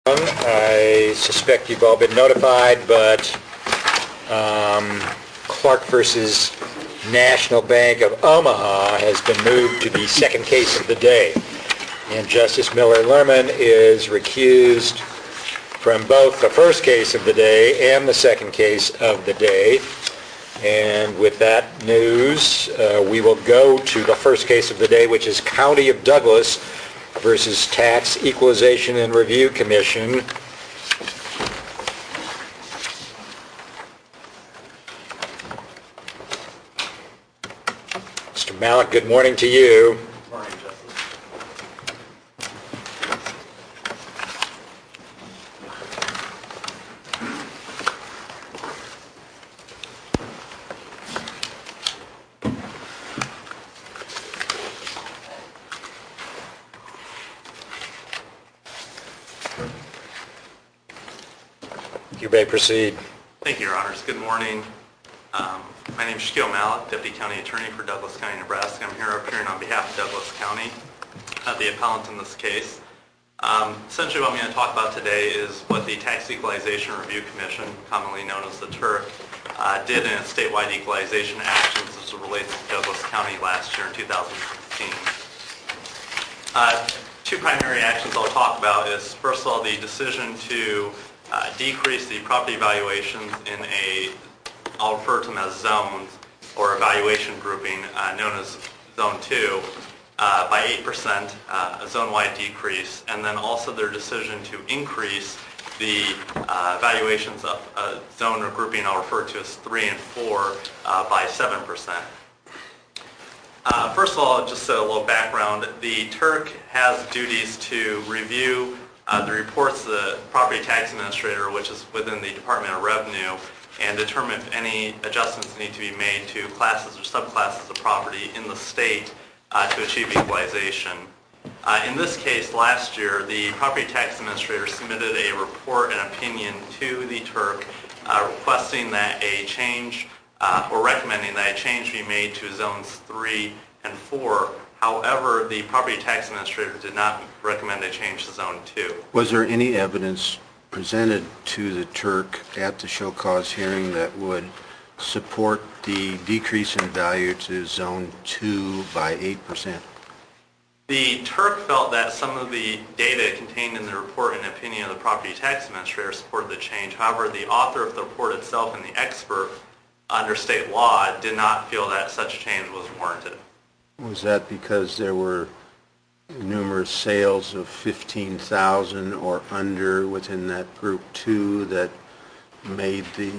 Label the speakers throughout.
Speaker 1: I suspect you've all been notified, but Clark versus National Bank of Omaha has been moved to the second case of the day. And Justice Miller Lerman is recused from both the first case of the day and the second case of the day. And with that news, we will go to the first case of the day, which is County of Douglas versus Tax Equalization and Review Commission. Mr. Malik, good morning to you.
Speaker 2: Good morning, Justice.
Speaker 1: You may proceed.
Speaker 2: Thank you, Your Honors. Good morning. My name is Shaquille Malik, Deputy County Attorney for Douglas County, Nebraska. I'm here appearing on behalf of Douglas County, the appellant in this case. Essentially what I'm going to talk about today is what the Tax Equalization Review Commission, commonly known as the TURC, did in its statewide equalization actions as it relates to Douglas County last year in 2016. Two primary actions I'll talk about is, first of all, the decision to decrease the property valuations in I'll refer to them as zones or evaluation grouping known as Zone 2 by 8%, a zone-wide decrease, and then also their decision to increase the valuations of zone or grouping I'll refer to as 3 and 4 by 7%. First of all, just a little background, the TURC has duties to review the reports of the property tax administrator, which is within the Department of Revenue, and determine if any adjustments need to be made to classes or subclasses of property in the state to achieve equalization. In this case, last year, the property tax administrator submitted a report and opinion to the TURC requesting that a change or recommending that a change be made to zones 3 and 4. However, the property tax administrator did not recommend a change to zone 2.
Speaker 3: Was there any evidence presented to the TURC at the show cause hearing that would support the decrease in value to zone 2 by 8%?
Speaker 2: The TURC felt that some of the data contained in the report and opinion of the property tax administrator supported the change. However, the author of the report itself and the expert under state law did not feel that such change was warranted.
Speaker 3: Was that because there were numerous sales of 15,000 or under within that group 2 that made the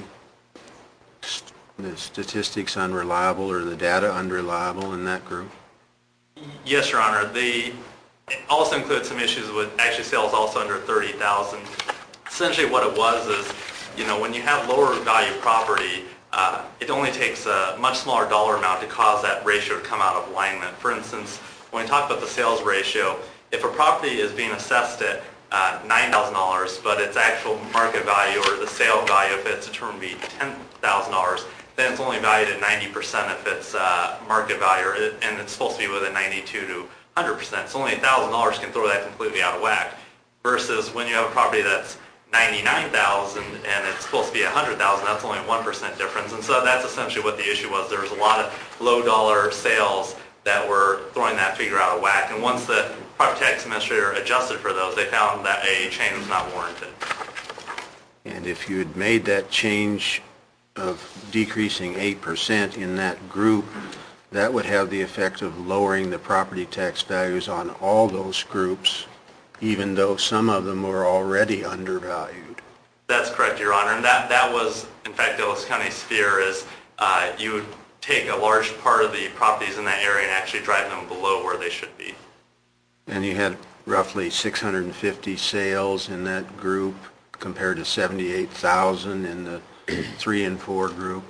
Speaker 3: statistics unreliable or the data unreliable in that group?
Speaker 2: Yes, Your Honor. It also included some issues with actually sales also under 30,000. Essentially what it was is, when you have lower value property, it only takes a much smaller dollar amount to cause that ratio to come out of alignment. For instance, when we talk about the sales ratio, if a property is being assessed at $9,000, but its actual market value or the sale value, if it's determined to be $10,000, then it's only valued at 90% of its market value, and it's supposed to be within 92 to 100%. So only $1,000 can throw that completely out of whack. Versus when you have a property that's $99,000 and it's supposed to be $100,000, that's only a 1% difference. And so that's essentially what the issue was. There was a lot of low dollar sales that were throwing that figure out of whack. And once the property tax administrator adjusted for those, they found that a change was not warranted.
Speaker 3: And if you had made that change of decreasing 8% in that group, that would have the effect of lowering the property tax values on all those groups, even though some of them were already undervalued.
Speaker 2: That's correct, Your Honor. And that was, in fact, Douglas County's fear is you would take a large part of the properties in that area and actually drive them below where they should be.
Speaker 3: And you had roughly 650 sales in that group compared to 78,000 in the 3 and 4 group?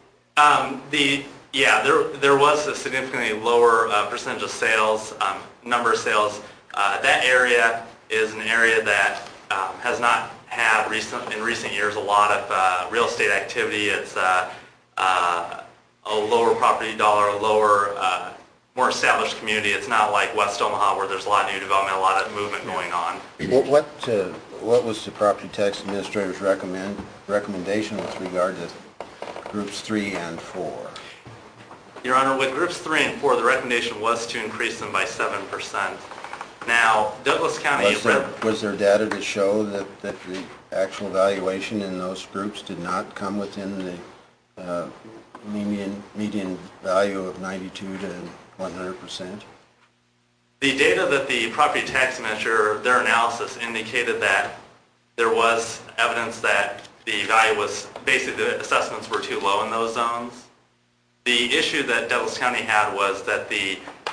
Speaker 3: There was a significantly lower percentage of sales, number of sales. That area is an area that has not had in recent years a lot of real estate activity. It's a lower property dollar, more established community. It's not like West Omaha where there's a lot of new development, a lot of movement going on.
Speaker 4: what was the property tax administrator's recommendation with regard to groups 3 and 4?
Speaker 2: Your Honor, with groups 3 and 4, the recommendation was to increase them by 7%. Now, Douglas County...
Speaker 4: Was there data to show that the actual valuation in those groups did not come within the median value of 92 to 100%?
Speaker 2: The data that the property tax administrator, their analysis indicated that there was evidence that the value was, basically the assessments were too low in those zones. The issue that Douglas County had was that the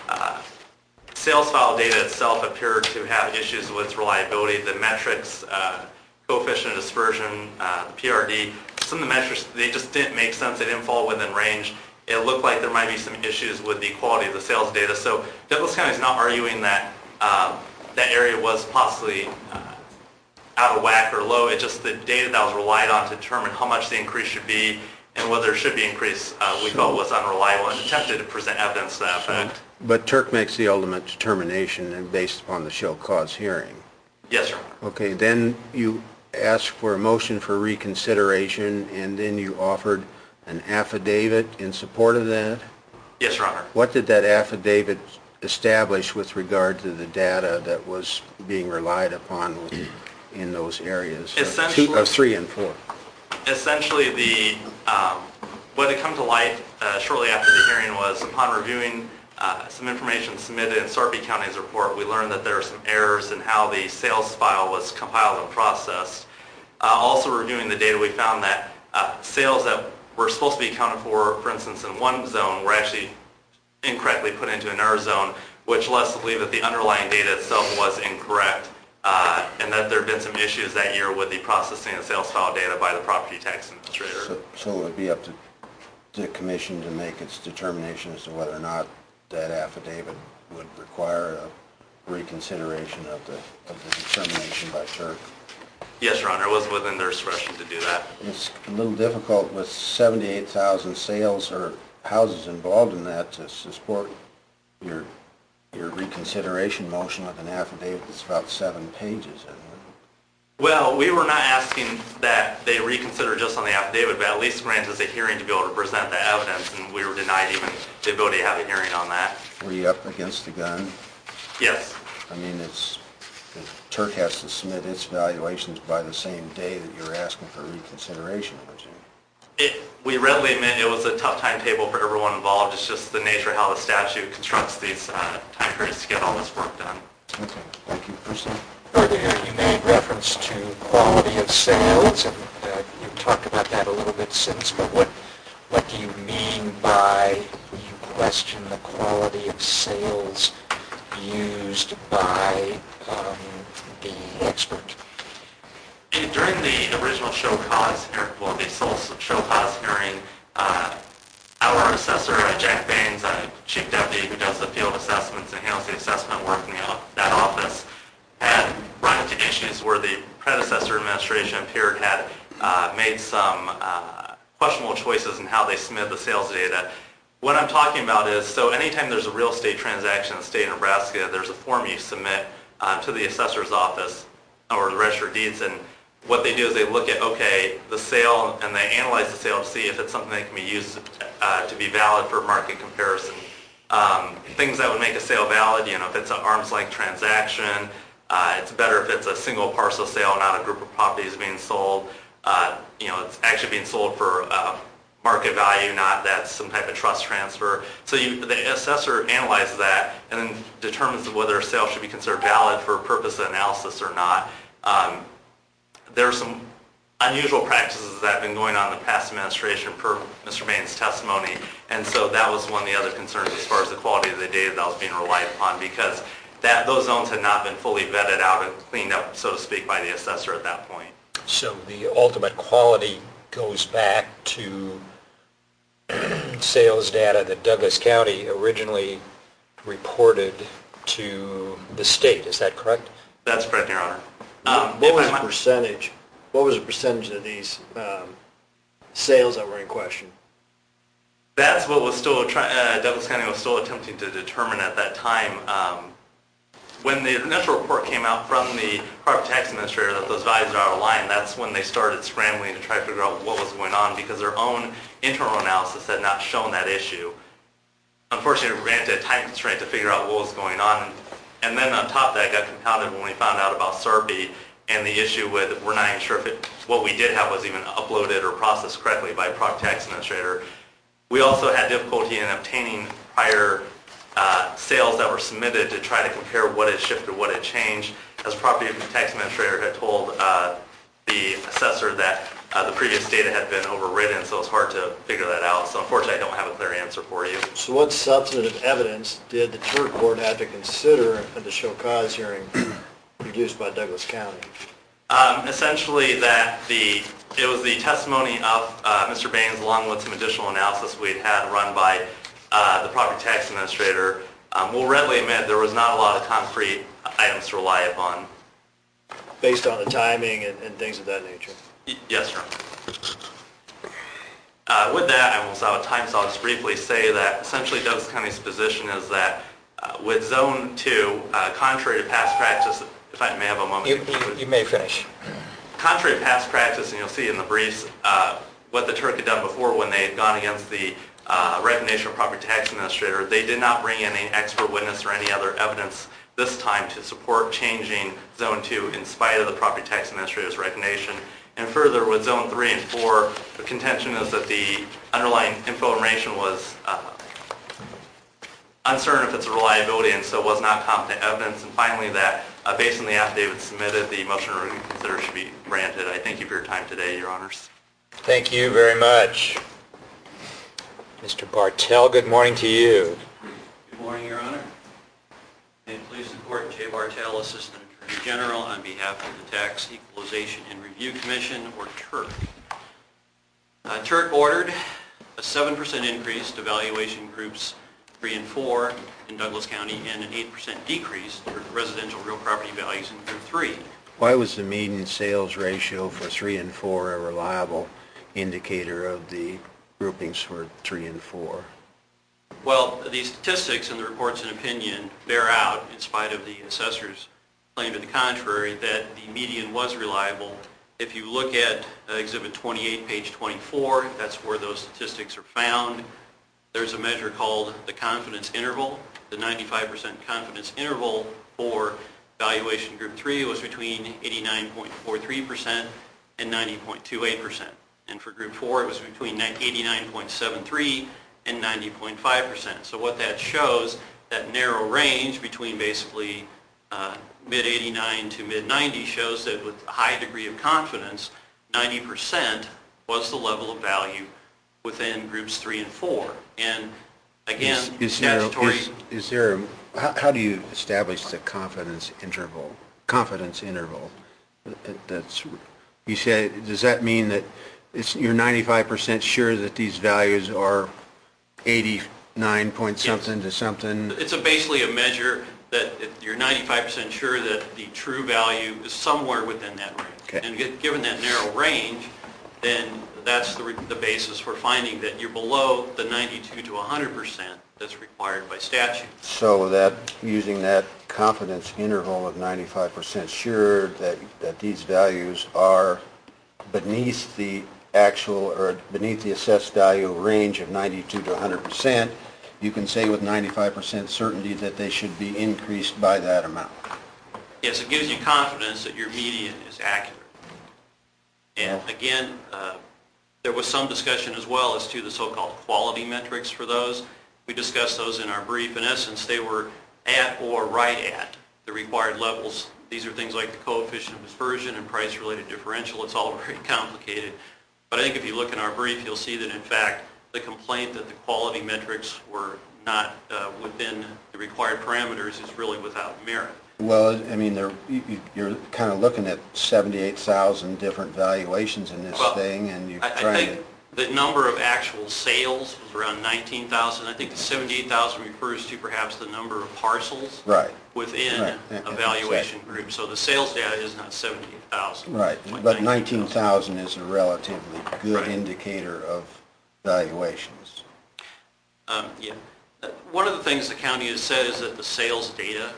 Speaker 2: sales file data itself appeared to have issues with reliability. The metrics, coefficient of dispersion, PRD, some of the metrics, they just didn't make sense. They didn't fall within range. It looked like there might be some issues with the quality of the sales data. So Douglas County is not arguing that that area was possibly out of whack or low. It's just the data that was relied on to determine how much the increase should be and whether it should be increased, we felt was unreliable and attempted to present evidence to that effect.
Speaker 4: But Turk makes the ultimate determination based upon the show cause hearing.
Speaker 2: Yes, Your Honor.
Speaker 4: Okay, then you asked for a motion for reconsideration, and then you offered an affidavit in support of that?
Speaker 2: Yes, Your Honor.
Speaker 4: What did that affidavit establish with regard to the data that was being relied upon in those areas of 3 and 4?
Speaker 2: Essentially, what had come to light shortly after the hearing was, upon reviewing some information submitted in Sarpy County's report, we learned that there are some errors in how the sales file was compiled and processed. Also reviewing the data, we found that sales that were supposed to be accounted for instance, in one zone, were actually incorrectly put into another zone, which led us to believe that the underlying data itself was incorrect, and that there had been some issues that year with the processing of sales file data by the property tax administrator.
Speaker 4: So it would be up to the commission to make its determination as to whether or not that affidavit would require a reconsideration of the determination by Turk?
Speaker 2: Yes, Your Honor. It was within their discretion to do that.
Speaker 4: It's a little difficult with 78,000 sales or houses involved in that to support your reconsideration motion with an affidavit that's about 7 pages, isn't it?
Speaker 2: Well, we were not asking that they reconsider just on the affidavit, but at least grant us a hearing to be able to present the evidence, and we were denied even the ability to have a hearing on that.
Speaker 4: Were you up against the gun?
Speaker 2: Yes.
Speaker 4: I mean, Turk has to submit its valuations by the same day that you're asking for reconsideration, would you?
Speaker 2: We readily admit it was a tough timetable for everyone involved. It's just the nature of how the statute constructs these time periods to get all this work done.
Speaker 4: Okay, thank you. Proceed.
Speaker 1: Earlier you made reference to quality of sales, and you talked about that a little bit since, but what do you mean by you question the quality of sales used by the expert?
Speaker 2: During the original show cause hearing, well, the sole show cause hearing, our assessor, Jack Baines, chief deputy who does the field assessments and handles the assessment work in that office, had run into issues where the predecessor administration appeared had made some questionable choices in how they submitted the sales data. What I'm talking about is, so anytime there's a real estate transaction in the state of Nebraska, there's a form you submit to the assessor's office or the register of deeds, and what they do is they look at, okay, the sale, and they analyze the sale to see if it's something that can be used to be valid for market comparison. Things that would make a sale valid, if it's an arm's length transaction, it's better if it's a single parcel sale, not a group of properties being sold. It's actually being sold for market value, not that's some type of trust transfer. So the assessor analyzes that and then determines whether a sale should be considered valid for purpose of analysis or not. There are some unusual practices that have been going on in the past administration per Mr. Baines' testimony, and so that was one of the other concerns as far as the quality of the data that was being relied upon, because those zones had not been fully vetted out and cleaned up, so to speak, by the assessor at that point.
Speaker 1: So the ultimate quality goes back to sales data that Douglas County originally reported to the state. Is that correct?
Speaker 2: That's correct, Your Honor.
Speaker 5: What was the percentage? What was the percentage of these sales that were in question?
Speaker 2: That's what was still Douglas County was still attempting to determine at that time. when the initial report came out from the property tax administrator that those values are out of line, that's when they started scrambling to try to figure out what was going on because their own internal analysis had not shown that issue. Unfortunately, we ran into a time constraint to figure out what was going on. And then on top of that, got compounded when we found out about SARPI and the issue with we're not even sure if what we did have was even uploaded or processed correctly by property tax administrator. We also had difficulty in obtaining prior sales that were submitted to try to compare what had shifted, what had changed. As property tax administrator had told the assessor that the previous data had been overridden, so it's hard to figure that out. So unfortunately, I don't have a clear answer for you.
Speaker 5: So what substantive evidence did the Turk Court have to consider at the show cause hearing produced by Douglas County?
Speaker 2: Essentially that it was the testimony of Mr. Baines along with some additional analysis we'd had run by the property tax administrator. We'll readily admit there was not a lot of concrete items to rely upon.
Speaker 5: Based on the timing and things of that nature?
Speaker 2: Yes, sir. With that, I won't out of time, so I'll just briefly say that essentially Douglas County's position is that with Zone 2, contrary to past practice, if I may have a moment.
Speaker 1: You may finish.
Speaker 2: Contrary to past practice, and you'll see in the briefs, what the Turk had done before when they had gone against the recommendation of property tax administrator, they did not bring in any expert witness or any other evidence this time to support changing Zone 2 in spite of the property tax administrator's recommendation. And further, with Zone 3 and 4, the contention is that the underlying information was uncertain if its reliability and so was not competent evidence. And finally, that based on the affidavit submitted, the motion to reconsider should be granted. I thank you for your time today, Your Honors.
Speaker 1: Thank you very much. Mr. Bartell, good morning to you.
Speaker 6: Good morning, Your Honor. May it please the Court, Jay Bartell, Assistant Attorney General, on behalf of the Tax Equalization and Review Commission, or TURC. TURC ordered a 7% increase to valuation groups 3 and 4 in Douglas County and an 8% decrease for residential real property values in Group 3.
Speaker 4: Why was the median sales ratio for 3 and 4 a reliable indicator of the groupings for 3 and 4?
Speaker 6: Well, the statistics and the reports and opinion bear out, in spite of the assessor's claim to the contrary, that the median was reliable. If you look at Exhibit 28, page 24, that's where those statistics are found. There's a measure called the confidence interval. The 95% confidence interval for valuation group 3 was between 89.43% and 90.28%. And for group 4, it was between 89.73% and 90.5%. So what that shows, that narrow range between basically mid-89 to mid-90 shows that with a high degree of confidence, 90% was the level of value within groups 3 and 4. And again,
Speaker 4: how do you establish the confidence interval? You said, does that mean that you're 95% sure that these values are 89 point something to something?
Speaker 6: It's basically a measure that you're 95% sure that the true value is somewhere within that range.
Speaker 4: Okay.
Speaker 6: And given that narrow range, then that's the basis for finding that you're below the 92 to 100% that's required by statute.
Speaker 4: So that using that confidence interval of 95% sure that these values are beneath the actual or beneath the assessed value range of 92 to 100%, you can say with 95% certainty that they should be increased by that amount.
Speaker 6: Yes, it gives you confidence that your median is accurate. And again, there was some discussion as well as to the so-called quality metrics for those. We discussed those in our brief. In essence, they were at or right at the required levels. These are things like the coefficient of dispersion and price-related differential. It's all very complicated. But I think if you look in our brief, you'll see that, in fact, the complaint that the quality metrics were not within the required parameters is really without merit.
Speaker 4: Well, I mean, you're kind of looking at 78,000 different valuations in this thing, and you're trying to...
Speaker 6: I think the number of actual sales was around 19,000. I think the 78,000 refers to perhaps the number of parcels within a valuation group. So the sales data is not 78,000.
Speaker 4: Right, but 19,000 is a relatively good indicator of valuations.
Speaker 6: Yeah. One of the things the county has said is that the sales data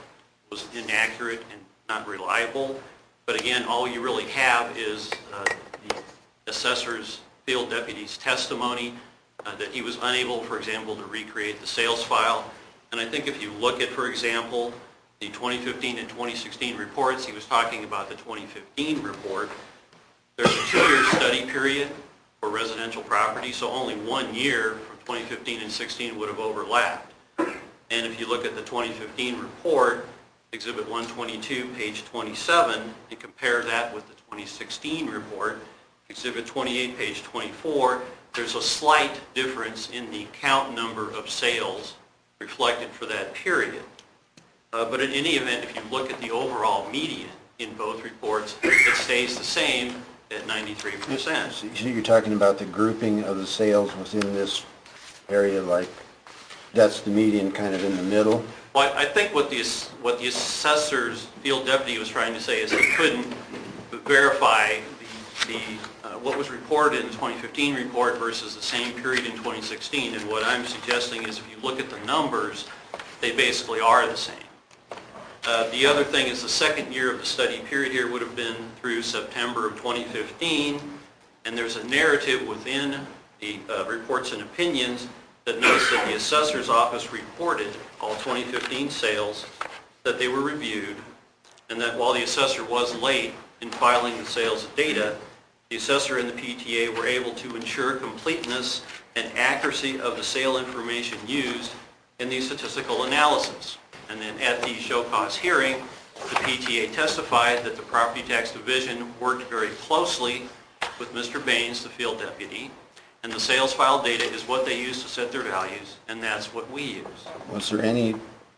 Speaker 6: was inaccurate and not reliable. But again, all you really have is the assessor's field deputy's testimony that he was unable, for example, to recreate the sales file. And I think if you look at, for example, the 2015 and 2016 reports, he was talking about the 2015 report. There's a 2-year study period for residential property, so only 1 year from 2015 and 16 would have overlapped. And if you look at the 2015 report, Exhibit 122, page 27, and compare that with the 2016 report, Exhibit 28, page 24, there's a slight difference in the count number of sales reflected for that period. But in any event, if you look at the overall median in both reports, it stays the same at 93%.
Speaker 4: So you're talking about the grouping of the sales within this area, like that's the median kind of in the middle?
Speaker 6: Well, I think what the assessor's field deputy was trying to say is he couldn't verify what was reported in the 2015 report versus the same period in 2016. And what I'm suggesting is if you look at the numbers, they basically are the same. The other thing is the second year of the study period here would have been through September of 2015, and there's a narrative within the reports and opinions that notes that the assessor's office reported all 2015 sales, that they were reviewed, and that while the assessor was late in filing the sales data, the assessor and the PTA were able to ensure completeness and accuracy of the sale information used in the statistical analysis. And then at the show cause hearing, the PTA testified that the Property Tax Division worked very closely with Mr. Baines, the field deputy, and the sales file data is what they use to set their values, and that's what we use.
Speaker 4: Was there any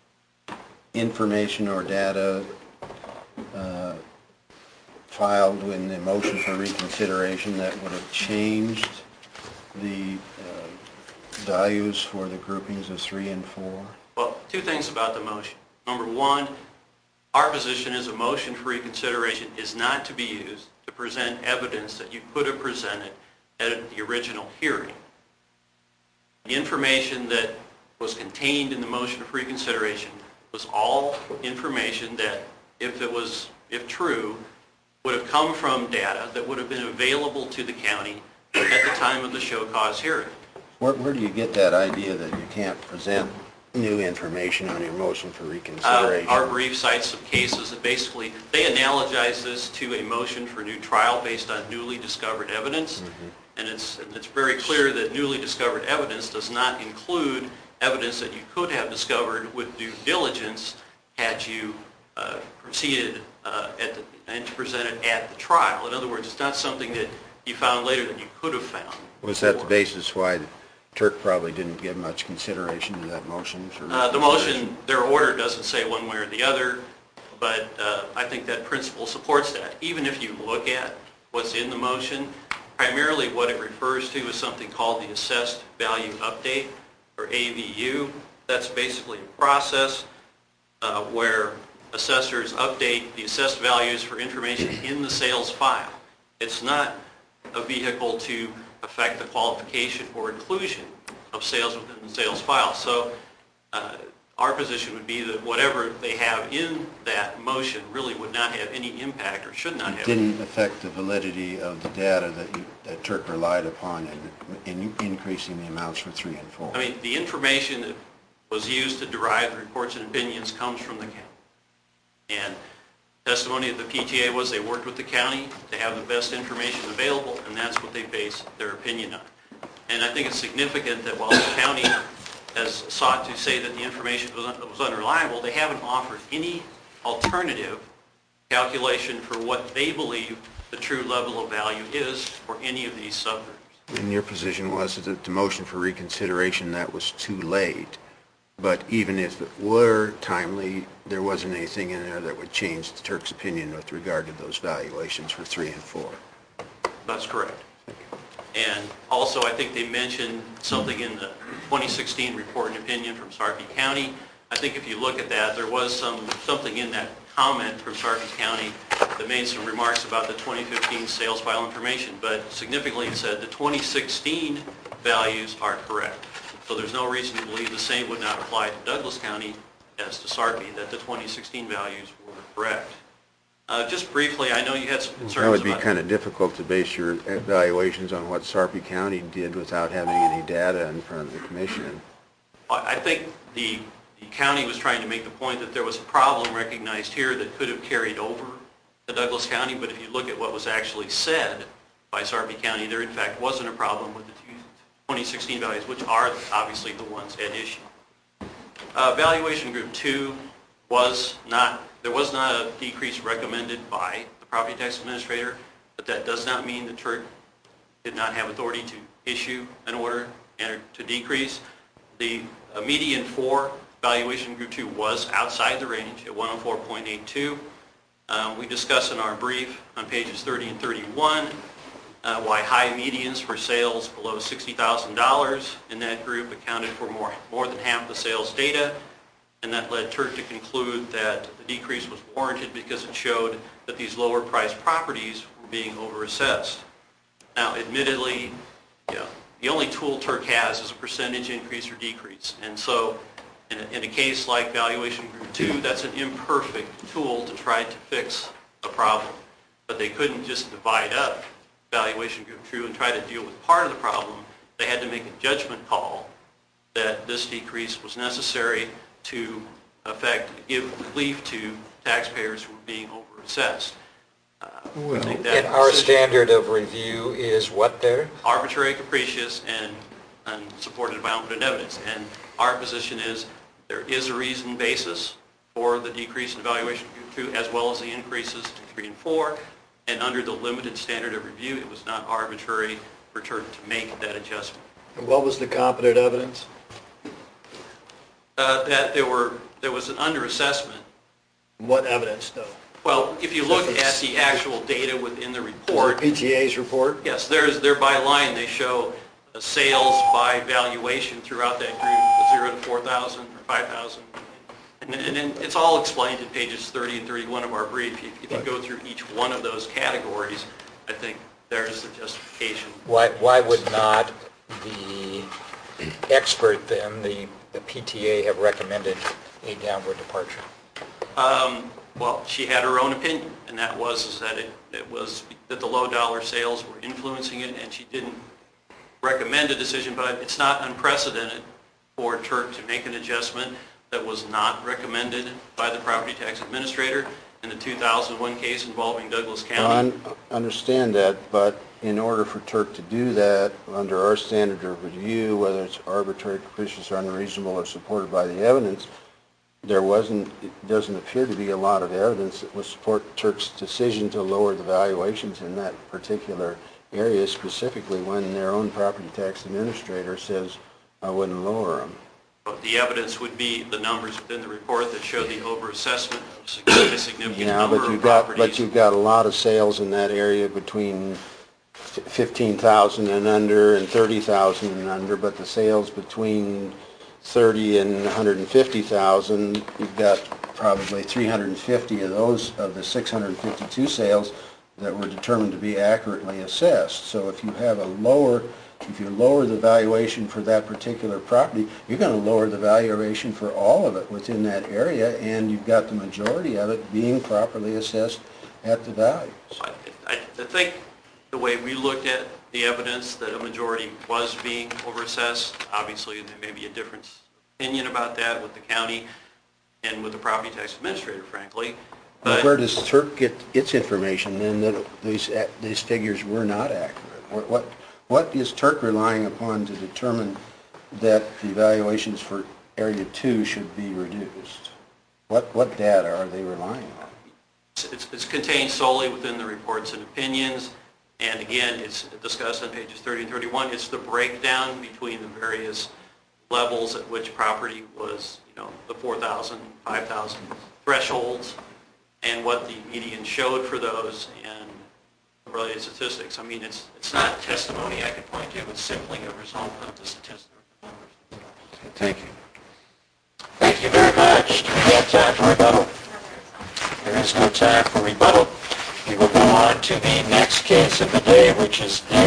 Speaker 4: information or data filed in the motion for reconsideration that would have changed the values for the groupings of 3 and 4?
Speaker 6: Well, two things about the motion. Number one, our position is a motion for reconsideration is not to be used to present evidence that you could have presented at the original hearing. The information that was contained in the motion for reconsideration was all information that, if true, would have come from data that would have been available to the county at the time of the show cause hearing.
Speaker 4: Where do you get that idea that you can't present new information on your motion for reconsideration?
Speaker 6: Our brief cites some cases that basically, they analogize this to a motion for new trial based on newly discovered evidence. And it's very clear that newly discovered evidence does not include evidence that you could have discovered with due diligence had you proceeded and presented at the trial. In other words, it's not something that you found later that you could have found.
Speaker 4: Was that the basis why Turk probably didn't give much consideration to that motion?
Speaker 6: The motion, their order doesn't say one way or the other, but I think that principle supports that. Even if you look at what's in the motion, primarily what it refers to is something called the Assessed Value Update, or AVU. That's basically a process where assessors update the assessed values for information in the sales file. It's not a vehicle to affect the qualification or inclusion of sales within the sales file. So our position would be that whatever they have in that motion really would not have any impact or should not have.
Speaker 4: It didn't affect the validity of the data that Turk relied upon in increasing the amounts for 3 and 4.
Speaker 6: I mean, the information that was used to derive the reports and opinions comes from the county. And testimony of the PTA was they worked with the county to have the best information available, and that's what they base their opinion on. And I think it's significant that while the county has sought to say that the information was unreliable, they haven't offered any alternative calculation for what they believe the true level of value is for any of these subgroups.
Speaker 4: And your position was that the motion for reconsideration, that was too late. But even if it were timely, there wasn't anything in there that would change the Turk's opinion with regard to those valuations for 3 and 4.
Speaker 6: That's correct. And also, I think they mentioned something in the 2016 report and opinion from Sarpy County. I think if you look at that, there was something in that comment from Sarpy County that made some remarks about the 2015 sales file information, but significantly it said the 2016 values are correct. So there's no reason to believe the same would not apply to Douglas County as to Sarpy that the 2016 values were correct. Just briefly, I know you had some concerns about...
Speaker 4: That would be kind of difficult to base your evaluations on what Sarpy County did without having any data in front of the commission.
Speaker 6: I think the county was trying to make the point that there was a problem recognized here that could have carried over to Douglas County, but if you look at what was actually said by Sarpy County, there in fact wasn't a problem with the 2016 values, which are obviously the ones at issue. Valuation Group 2 there was not a decrease recommended by the property tax administrator, but that does not mean the TURC did not have authority to issue an order and to decrease. The median for Valuation Group 2 was outside the range at 104.82. We discuss in our brief on pages 30 and 31 why high medians for sales below $60,000 in that group accounted for more than half the sales data, and that led TURC to conclude that the decrease was warranted because it showed that these lower priced properties were being overassessed. Now, admittedly, the only tool TURC has is a percentage increase or decrease, and so in a case like Valuation Group 2, that's an imperfect tool to try to fix a problem. But they couldn't just divide up Valuation Group 2 and try to deal with part of the problem. They had to make a judgment call that this decrease was necessary to give relief to taxpayers who were being overassessed.
Speaker 1: And our standard of review is what there?
Speaker 6: Arbitrary, capricious, and unsupported by competent evidence. And our position is there is a reasoned basis for the decrease in Valuation Group 2 as well as the increases in 3 and 4. And under the limited standard of review, it was not arbitrary for TURC to make that adjustment.
Speaker 5: And what was the competent evidence?
Speaker 6: That there was an underassessment.
Speaker 5: What evidence, though?
Speaker 6: Well, if you look at the actual data within the report...
Speaker 5: The PTA's report?
Speaker 6: Yes, they're by line. They show sales by valuation throughout that group, 0 to 4,000 or 5,000. And it's all explained in pages 30 and 31 of our brief. If you go through each one of those categories, I think there's the justification.
Speaker 1: Why would not the expert then, the PTA, have recommended a downward departure?
Speaker 6: Well, she had her own opinion, and that was that the low dollar sales were influencing it, and she didn't recommend a decision, but it's not unprecedented for TURC to make an adjustment that was not recommended by the property tax administrator in the 2001 case involving Douglas County.
Speaker 4: I understand that, but in order for TURC to do that, under our standard of review, whether it's arbitrary, capricious, or unreasonable, or supported by the evidence, it doesn't appear to be a lot of evidence that would support TURC's decision to lower the valuations in that particular area, specifically when their own property tax administrator says, I wouldn't lower them.
Speaker 6: But the evidence would be the numbers within the report that show the overassessment of a significant number of properties.
Speaker 4: But you've got a lot of sales in that area between 15,000 and under and 30,000 and under, but the sales between 30 and 150,000, you've got probably 350 of those of the 652 sales that were determined to be accurately assessed. So if you lower the valuation for that particular property, you're going to lower the valuation for all of it within that area, and you've got the majority of it being properly assessed at the values.
Speaker 6: I think the way we looked at the evidence that a majority was being overassessed, obviously there may be a different opinion about that with the county and with the property tax administrator, frankly.
Speaker 4: But where does TURC get its information then that these figures were not accurate? What is TURC relying upon to determine that the valuations for Area 2 should be reduced? What data are they relying on?
Speaker 6: It's contained solely within the reports and opinions, and again, it's discussed on pages 30 and 31. It's the breakdown between the various levels at which property was, the 4,000, 5,000 thresholds, and what the median showed for those, and related statistics. I mean, it's not testimony I can point to. It's simply a result of the statistics.
Speaker 4: Thank you.
Speaker 1: Thank you very much. Do we have time for rebuttal? There is no time for rebuttal. We will go on to the next case of the day, which is